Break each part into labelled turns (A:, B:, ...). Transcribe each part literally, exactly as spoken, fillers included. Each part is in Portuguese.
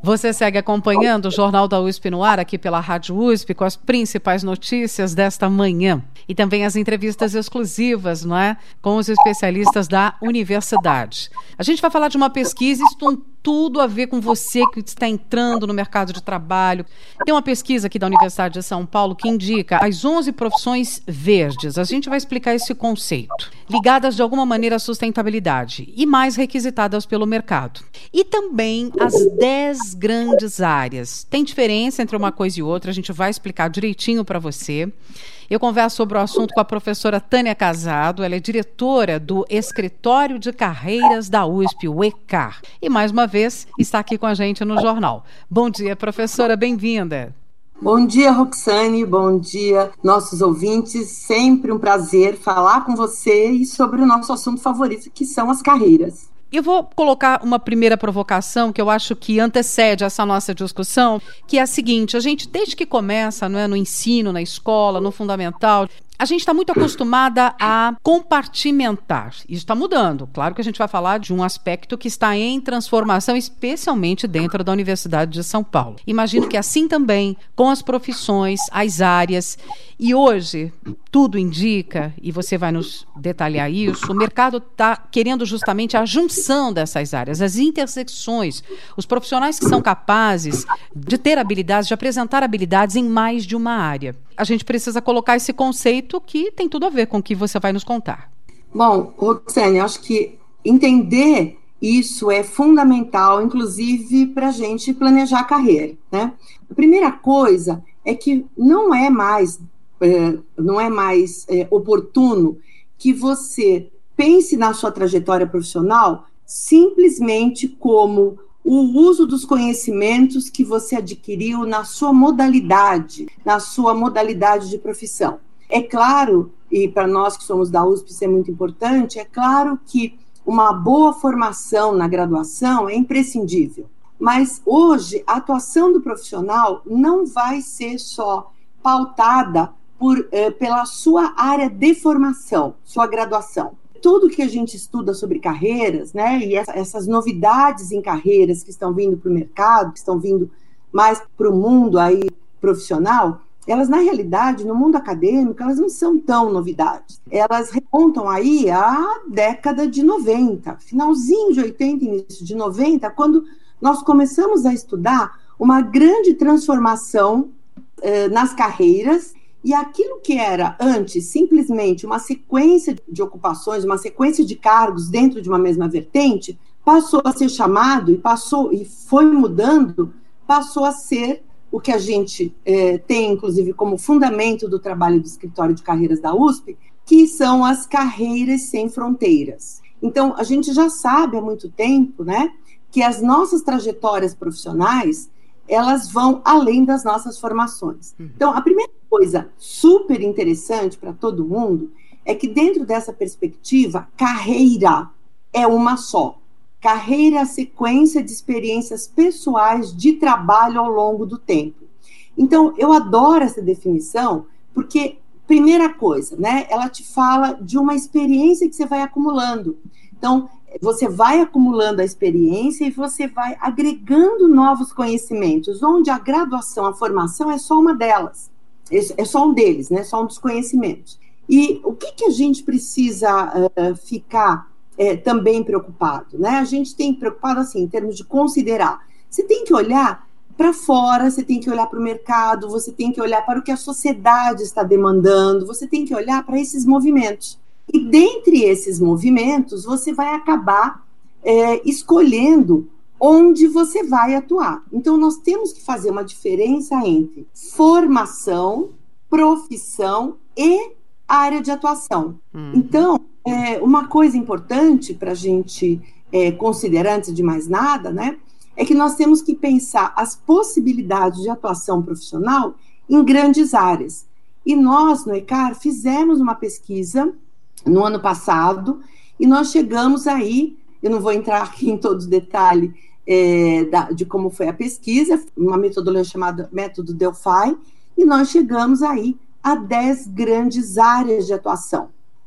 A: Você segue acompanhando o Jornal da U S P no ar, aqui pela Rádio U S P, com as principais notícias desta manhã. E também as entrevistas exclusivas, não é? Com os especialistas da universidade. A gente vai falar de uma pesquisa, isso tem tudo a ver com você que está entrando no mercado de trabalho. Tem uma pesquisa aqui da Universidade de São Paulo que indica as onze profissões verdes. A gente vai explicar esse conceito. Ligadas de alguma maneira à sustentabilidade e mais requisitadas pelo mercado. E também as dez grandes áreas. Tem diferença entre uma coisa e outra, a gente vai explicar direitinho para você. Eu converso sobre o assunto com a professora Tânia Casado, ela é diretora do Escritório de Carreiras da U S P, o ECAR. E mais uma vez está aqui com a gente no jornal. Bom dia, professora, bem-vinda.
B: Bom dia, Roxane, bom dia, nossos ouvintes. Sempre um prazer falar com você e sobre o nosso assunto favorito, que são as carreiras.
A: Eu vou colocar uma primeira provocação que eu acho que antecede essa nossa discussão, que é a seguinte: a gente, desde que começa, não é, no ensino, na escola, no fundamental, a gente está muito acostumada a compartimentar. Isso está mudando. Claro que a gente vai falar de um aspecto que está em transformação, especialmente dentro da Universidade de São Paulo. Imagino que assim também, com as profissões, as áreas. E hoje, tudo indica, e você vai nos detalhar isso, o mercado está querendo justamente a junção dessas áreas, as intersecções, os profissionais que são capazes de ter habilidades, de apresentar habilidades em mais de uma área. A gente precisa colocar esse conceito que tem tudo a ver com o que você vai nos contar.
B: Bom, Roxane, acho que entender isso é fundamental, inclusive para a gente planejar a carreira, né? A primeira coisa é que não é mais, é, não é mais é, oportuno que você pense na sua trajetória profissional simplesmente como o uso dos conhecimentos que você adquiriu na sua modalidade, na sua modalidade de profissão. É claro, e para nós que somos da U S P isso é muito importante, é claro que uma boa formação na graduação é imprescindível. Mas hoje a atuação do profissional não vai ser só pautada por, eh, pela sua área de formação, sua graduação. Tudo que a gente estuda sobre carreiras, né, e essa, essas novidades em carreiras que estão vindo para o mercado, que estão vindo mais para o mundo aí profissional, elas, na realidade, no mundo acadêmico, elas não são tão novidades. Elas remontam aí à década de noventa, finalzinho de oitenta, início de noventa, quando nós começamos a estudar uma grande transformação eh, nas carreiras. E aquilo que era antes simplesmente uma sequência de ocupações, uma sequência de cargos dentro de uma mesma vertente, passou a ser chamado e passou e foi mudando, passou a ser o que a gente eh, tem, inclusive, como fundamento do trabalho do Escritório de Carreiras da U S P, que são as carreiras sem fronteiras. Então, a gente já sabe há muito tempo, né, que as nossas trajetórias profissionais, elas vão além das nossas formações. Então, a primeira coisa super interessante para todo mundo é que, dentro dessa perspectiva, carreira é uma só. Carreira é a sequência de experiências pessoais de trabalho ao longo do tempo. Então, eu adoro essa definição, porque, primeira coisa, né, ela te fala de uma experiência que você vai acumulando. Então, você vai acumulando a experiência e você vai agregando novos conhecimentos, onde a graduação, a formação é só uma delas, é só um deles, né? Só um dos conhecimentos. E o que, que a gente precisa uh, ficar uh, também preocupado, né? A gente tem preocupado, assim, em termos de considerar. Você tem que olhar para fora, você tem que olhar para o mercado, você tem que olhar para o que a sociedade está demandando, você tem que olhar para esses movimentos. E dentre esses movimentos, você vai acabar é, escolhendo onde você vai atuar. Então, nós temos que fazer uma diferença entre formação, profissão e área de atuação. Hum. Então, é, uma coisa importante para a gente é, considerar, antes de mais nada, né, é que nós temos que pensar as possibilidades de atuação profissional em grandes áreas. E nós, no ECAR, fizemos uma pesquisa no ano passado, e nós chegamos aí, eu não vou entrar aqui em todos os detalhes é, da, de como foi a pesquisa, uma metodologia chamada Método Delphi, e nós chegamos aí a dez grandes áreas de atuação.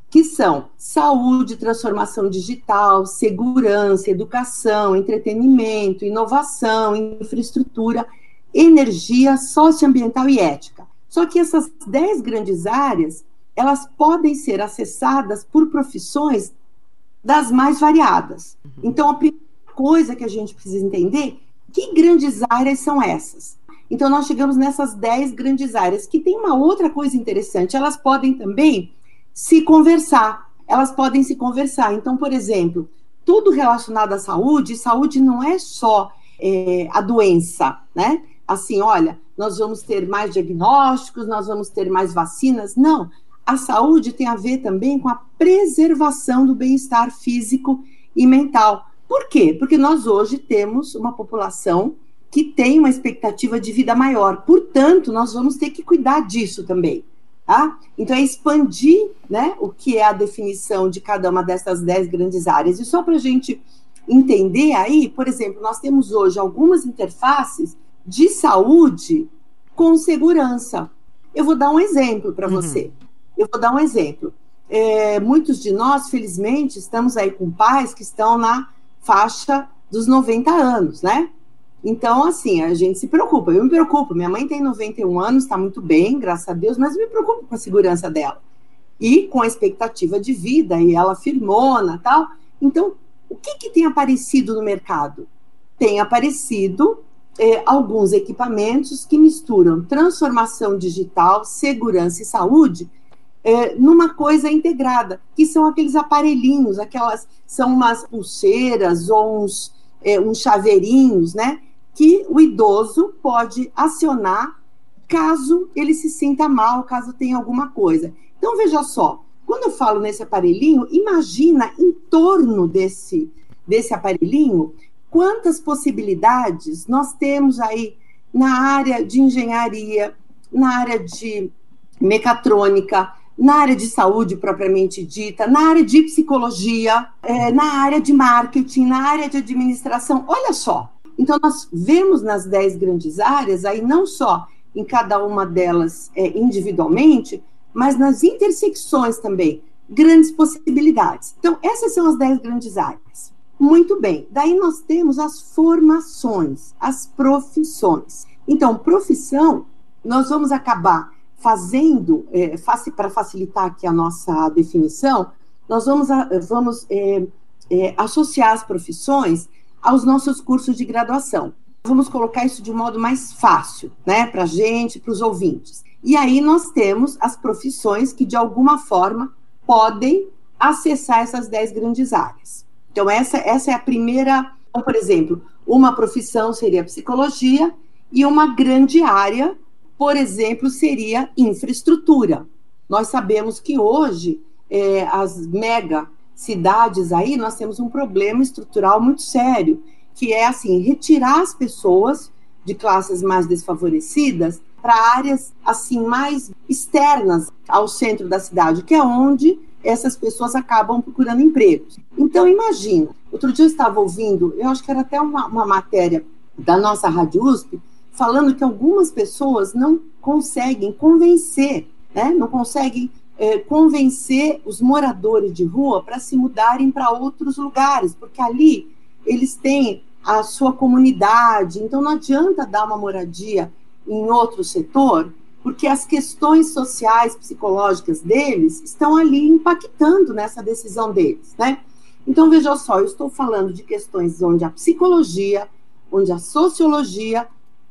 B: que são saúde, transformação digital, segurança, educação, entretenimento, inovação, infraestrutura, energia, socioambiental e ética. Só que essas dez grandes áreas, elas podem ser acessadas por profissões das mais variadas. Então, a primeira coisa que a gente precisa entender, que grandes áreas são essas? Então, nós chegamos nessas dez grandes áreas, que tem uma outra coisa interessante, elas podem também se conversar, elas podem se conversar. Então, por exemplo, tudo relacionado à saúde, saúde não é só é, a doença, né? Assim, olha, nós vamos ter mais diagnósticos, nós vamos ter mais vacinas. Não, a saúde tem a ver também com a preservação do bem-estar físico e mental. Por quê? Porque nós hoje temos uma população que tem uma expectativa de vida maior, portanto, nós vamos ter que cuidar disso também. Tá? Então, é expandir, né, o que é a definição de cada uma dessas dez grandes áreas. E só para a gente entender aí, por exemplo, nós temos hoje algumas interfaces de saúde com segurança. Eu vou dar um exemplo para uhum. você. Eu vou dar um exemplo. É, muitos de nós, felizmente, estamos aí com pais que estão na faixa dos noventa anos, né? Então, assim, a gente se preocupa, eu me preocupo, minha mãe tem noventa e um anos, está muito bem, graças a Deus, mas eu me preocupo com a segurança dela, e com a expectativa de vida, e ela firmona, tal. Então, o que que tem aparecido no mercado? Tem aparecido é, alguns equipamentos que misturam transformação digital, segurança e saúde, é, numa coisa integrada, que são aqueles aparelhinhos, aquelas, são umas pulseiras, ou uns, é, uns chaveirinhos, né? Que o idoso pode acionar caso ele se sinta mal, caso tenha alguma coisa. Então, veja só, quando eu falo nesse aparelhinho, imagina em torno desse, desse aparelhinho quantas possibilidades nós temos aí na área de engenharia, na área de mecatrônica, na área de saúde propriamente dita, na área de psicologia, é, na área de marketing, na área de administração. Olha só. Então, nós vemos nas dez grandes áreas, aí não só em cada uma delas é, individualmente, mas nas intersecções também, grandes possibilidades. Então, essas são as dez grandes áreas. Muito bem, daí nós temos as formações, as profissões. Então, profissão, nós vamos acabar fazendo, é, para facilitar aqui a nossa definição, nós vamos, vamos é, é, associar as profissões aos nossos cursos de graduação. Vamos colocar isso de um modo mais fácil, né, para a gente, para os ouvintes. E aí nós temos as profissões que, de alguma forma, podem acessar essas dez grandes áreas. Então, essa, essa é a primeira... Então, por exemplo, uma profissão seria psicologia e uma grande área, por exemplo, seria infraestrutura. Nós sabemos que hoje, é, as mega... cidades aí, nós temos um problema estrutural muito sério, que é, assim, retirar as pessoas de classes mais desfavorecidas para áreas, assim, mais externas ao centro da cidade, que é onde essas pessoas acabam procurando empregos. Então, imagina, outro dia eu estava ouvindo, eu acho que era até uma, uma matéria da nossa Rádio U S P, falando que algumas pessoas não conseguem convencer, né, não conseguem É, convencer os moradores de rua para se mudarem para outros lugares, porque ali eles têm a sua comunidade, então não adianta dar uma moradia em outro setor, porque as questões sociais, psicológicas deles estão ali impactando nessa decisão deles, né? Então, veja só, eu estou falando de questões onde a psicologia, onde a sociologia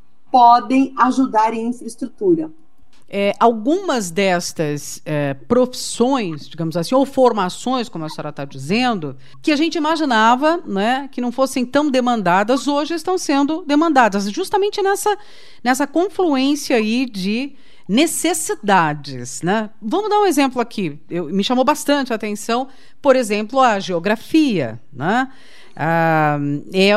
B: podem ajudar em infraestrutura.
A: É, algumas destas é, profissões, digamos assim, ou formações, como a senhora está dizendo, que a gente imaginava, né, que não fossem tão demandadas, hoje estão sendo demandadas, justamente nessa, nessa confluência aí de necessidades, né? Vamos dar um exemplo aqui, eu, me chamou bastante a atenção, por exemplo, a geografia, né? Ah, é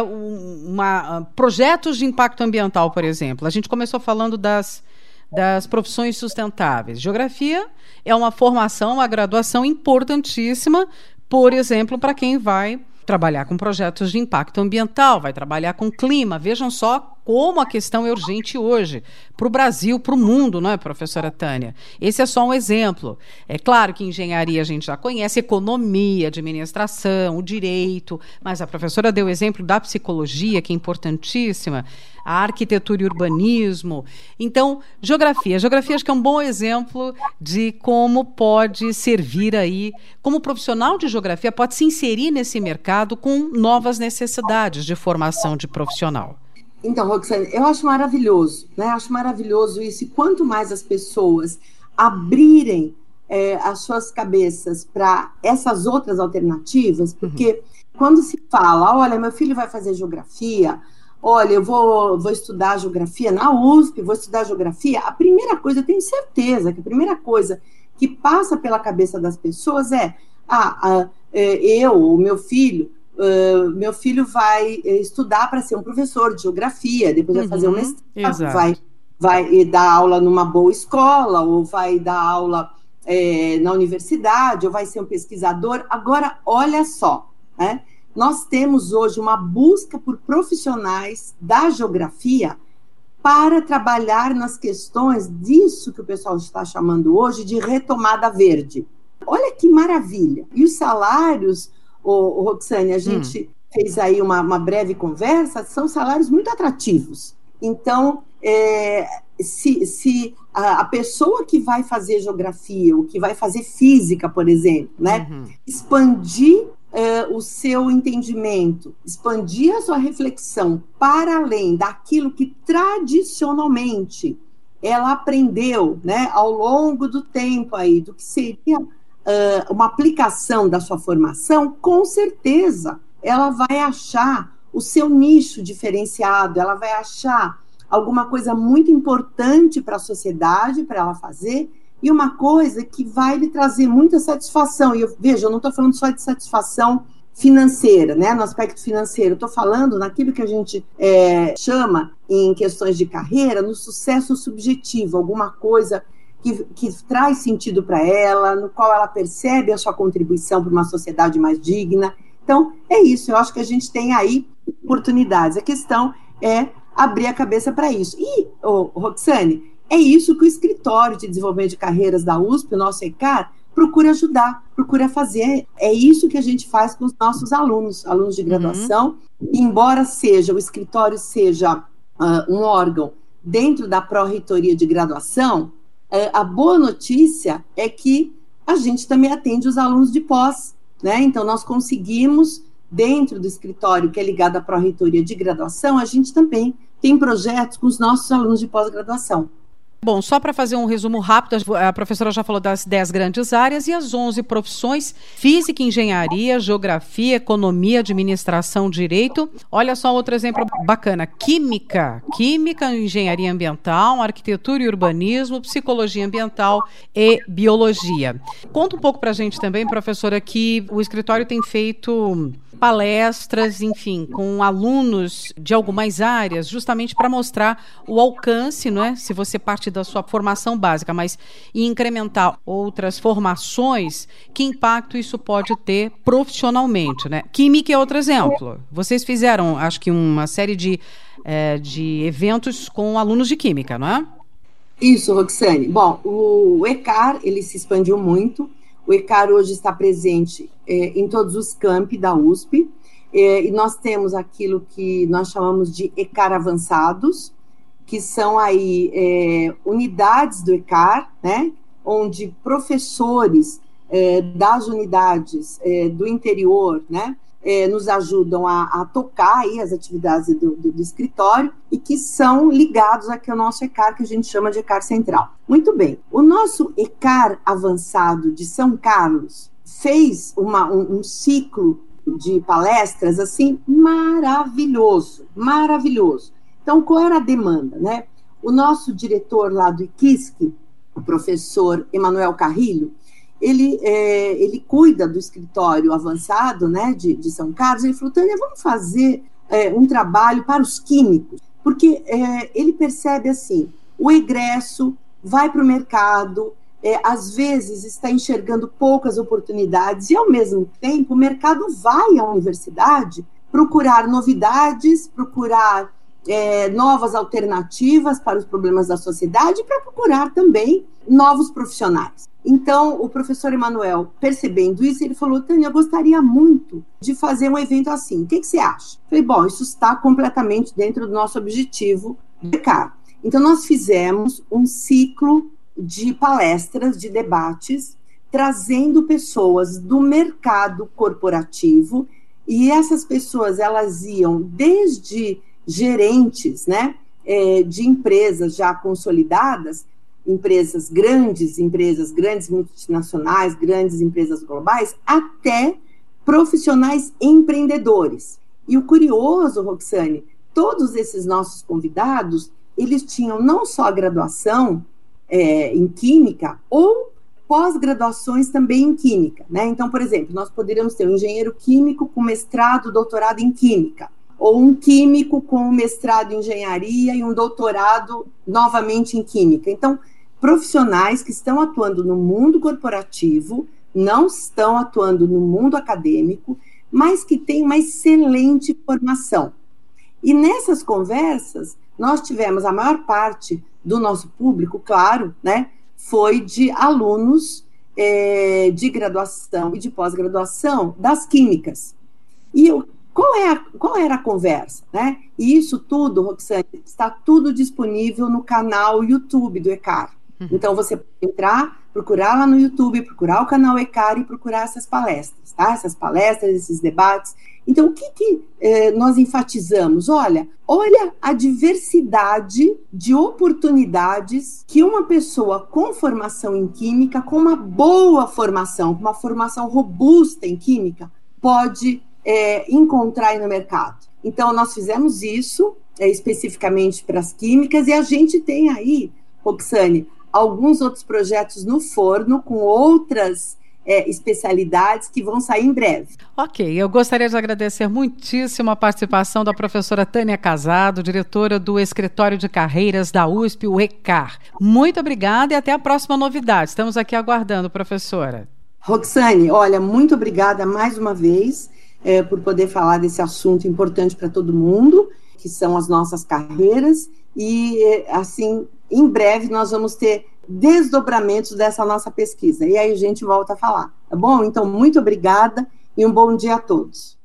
A: uma, projetos de impacto ambiental, por exemplo. A gente começou falando das das profissões sustentáveis. Geografia é uma formação, uma graduação importantíssima, por exemplo, para quem vai trabalhar com projetos de impacto ambiental, vai trabalhar com clima. Vejam só como a questão é urgente hoje, para o Brasil, para o mundo, não é, professora Tânia? Esse é só um exemplo. É claro que engenharia a gente já conhece, economia, administração, o direito, mas a professora deu o exemplo da psicologia, que é importantíssima, a arquitetura e urbanismo. Então, geografia. Geografia acho que é um bom exemplo de como pode servir aí, como profissional de geografia pode se inserir nesse mercado com novas necessidades de formação de profissional.
B: Então, Roxane, eu acho maravilhoso, né? Acho maravilhoso isso. E quanto mais as pessoas abrirem é, as suas cabeças para essas outras alternativas, porque uhum. quando se fala, olha, meu filho vai fazer geografia, olha, eu vou, vou estudar geografia na U S P, vou estudar geografia, a primeira coisa, eu tenho certeza que a primeira coisa que passa pela cabeça das pessoas é, ah, ah eu, o meu filho, uh, meu filho vai estudar para ser um professor de geografia, depois uhum, vai fazer um mestrado, vai, vai dar aula numa boa escola, ou vai dar aula é, na universidade, ou vai ser um pesquisador. Agora, olha só, né? Nós temos hoje uma busca por profissionais da geografia para trabalhar nas questões disso que o pessoal está chamando hoje de retomada verde. Olha que maravilha! E os salários, ô, ô, Roxane, a gente hum. fez aí uma, uma breve conversa, são salários muito atrativos. Então, é, se, se a, a pessoa que vai fazer geografia, ou que vai fazer física, por exemplo, né, uhum. expandir Uh, o seu entendimento, expandir a sua reflexão para além daquilo que tradicionalmente ela aprendeu, né, ao longo do tempo aí, do que seria uh, uma aplicação da sua formação, com certeza ela vai achar o seu nicho diferenciado, ela vai achar alguma coisa muito importante para a sociedade, para ela fazer, e uma coisa que vai lhe trazer muita satisfação. E eu, veja, eu não estou falando só de satisfação financeira, né, no aspecto financeiro, eu estou falando naquilo que a gente é, chama, em questões de carreira, no sucesso subjetivo, alguma coisa que, que traz sentido para ela, no qual ela percebe a sua contribuição para uma sociedade mais digna. Então, é isso, eu acho que a gente tem aí oportunidades. A questão é abrir a cabeça para isso. E, oh, Roxane, é isso que o Escritório de Desenvolvimento de Carreiras da U S P, o nosso ECAR, procura ajudar, procura fazer. É isso que a gente faz com os nossos alunos, alunos de graduação. Uhum. Embora seja, o escritório seja uh, um órgão dentro da pró-reitoria de graduação, uh, a boa notícia é que a gente também atende os alunos de pós, né? Então, nós conseguimos, dentro do escritório que é ligado à pró-reitoria de graduação, a gente também tem projetos com os nossos alunos de pós-graduação.
A: Bom, só para fazer um resumo rápido, a professora já falou das dez grandes áreas e as onze profissões: física, engenharia, geografia, economia, administração, direito. Olha só outro exemplo bacana: química, química, engenharia ambiental, arquitetura e urbanismo, psicologia ambiental e biologia. Conta um pouco para a gente também, professora, que o escritório tem feito palestras, enfim, com alunos de algumas áreas, justamente para mostrar o alcance, não é? Se você parte da sua formação básica, mas incrementar outras formações, que impacto isso pode ter profissionalmente, né? Química é outro exemplo. Vocês fizeram, acho que uma série de, é, de eventos com alunos de química, não é?
B: Isso, Roxane. Bom, o ECAR, ele se expandiu muito. O ECAR hoje está presente é, em todos os campi da U S P, é, e nós temos aquilo que nós chamamos de ECAR avançados, que são aí é, unidades do ECAR, né, onde professores é, das unidades é, do interior, né, é, nos ajudam a, a tocar aí as atividades do, do, do escritório e que são ligados aqui ao nosso ECAR, que a gente chama de ECAR Central. Muito bem, o nosso ECAR avançado de São Carlos fez uma, um, um ciclo de palestras, assim, maravilhoso, maravilhoso. Então, qual era a demanda, né? O nosso diretor lá do I Q I S C, o professor Emanuel Carrilho, ele, é, ele cuida do escritório avançado, né, de, de São Carlos. Ele falou: Tânia, vamos fazer é, um trabalho para os químicos, porque é, ele percebe assim, o egresso vai para o mercado, é, às vezes está enxergando poucas oportunidades, e ao mesmo tempo o mercado vai à universidade procurar novidades, procurar é, novas alternativas para os problemas da sociedade e para procurar também novos profissionais. Então, o professor Emanuel, percebendo isso, ele falou: Tânia, eu gostaria muito de fazer um evento assim. O que, que você acha? Eu falei: bom, isso está completamente dentro do nosso objetivo do ECAR. Então, nós fizemos um ciclo de palestras, de debates, trazendo pessoas do mercado corporativo, e essas pessoas, elas iam desde gerentes, né, é, de empresas já consolidadas, empresas grandes, empresas grandes multinacionais, grandes empresas globais, até profissionais empreendedores. E o curioso, Roxane, todos esses nossos convidados, eles tinham não só a graduação é, em Química, ou pós-graduações também em Química, né? Então, por exemplo, nós poderíamos ter um engenheiro químico com mestrado, doutorado em Química, ou um químico com mestrado em Engenharia e um doutorado novamente em Química. Então, profissionais que estão atuando no mundo corporativo, não estão atuando no mundo acadêmico, mas que têm uma excelente formação. E nessas conversas, nós tivemos a maior parte do nosso público, claro, né, foi de alunos é, de graduação e de pós-graduação das químicas. E eu, qual, é a, qual era a conversa, né? E isso tudo, Roxane, está tudo disponível no canal YouTube do ECAR. Então, você pode entrar, procurar lá no YouTube, procurar o canal ECAR e procurar essas palestras, tá? Essas palestras, esses debates. Então, o que, que eh, nós enfatizamos? Olha, olha a diversidade de oportunidades que uma pessoa com formação em Química, com uma boa formação, com uma formação robusta em Química, pode eh, encontrar aí no mercado. Então, nós fizemos isso eh, especificamente para as químicas, e a gente tem aí, Roxane, alguns outros projetos no forno com outras é, especialidades que vão sair em breve.
A: Ok, eu gostaria de agradecer muitíssimo a participação da professora Tânia Casado, diretora do Escritório de Carreiras da U S P, o ECAR. Muito obrigada e até a próxima novidade. Estamos aqui aguardando, professora.
B: Roxane, olha, muito obrigada mais uma vez é, por poder falar desse assunto importante para todo mundo, que são as nossas carreiras, e assim, em breve nós vamos ter desdobramentos dessa nossa pesquisa, e aí a gente volta a falar, tá bom? Então, muito obrigada e um bom dia a todos.